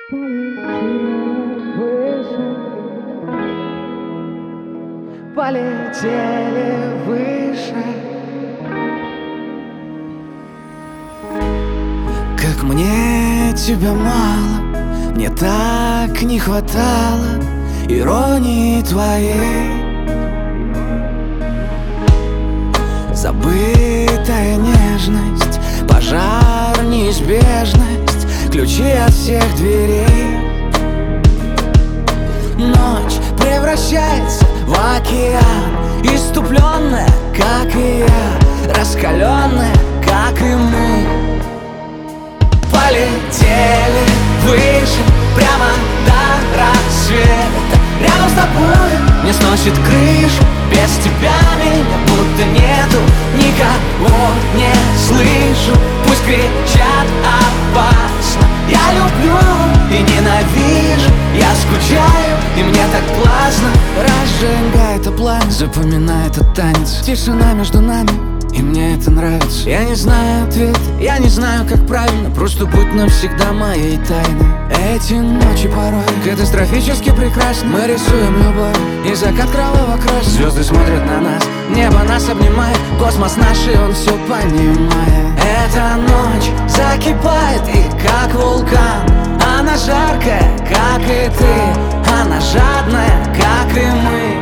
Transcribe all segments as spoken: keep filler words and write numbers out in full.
Полетели выше. Как мне тебя мало, мне так не хватало иронии твоей. Забытая нежность, пожар, неизбежность, ключи от всех дверей. Ночь превращается в океан, иступленная, как и я, раскаленная, как и мы. Полетели выше, прямо до рассвета. Рядом с тобой мне сносит крышу, без тебя меня будто нету. Никого не слышу, пусть кричат опасно. Я люблю и ненавижу, я скучаю, и мне так классно. Разжигай это пламя, запоминай этот танец. Тишина между нами, и мне это нравится. Я не знаю ответ, я не знаю, как правильно. Просто будь навсегда моей тайной. Эти ночи порой катастрофически прекрасны. Мы рисуем любовь, и закат кроваво-красный. Звезды смотрят на нас, небо нас обнимает. Космос наш, и он все понимает. Эта ночь закипает, и как вулкан. Она жаркая, как и ты. Она жадная, как и мы.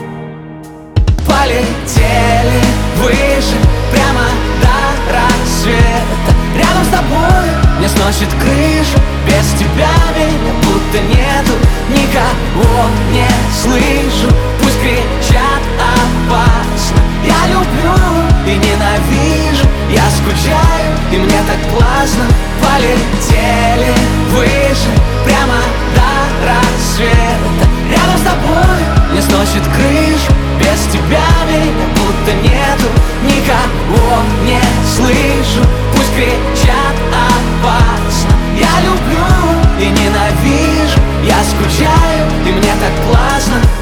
Полетели выше, прямо до рассвета. Рядом с тобой мне сносит крышу, без тебя меня будто нету. Никого не слышу, пусть кричат опасно. Я люблю и ненавижу, я скучаю, и мне так классно. Полетели выше, прямо до рассвета. Рядом с тобой мне сносит крышу, без тебя меня будто нету. Никого не слышу, пусть кричат опасно. Я люблю и ненавижу, я скучаю, и мне так классно.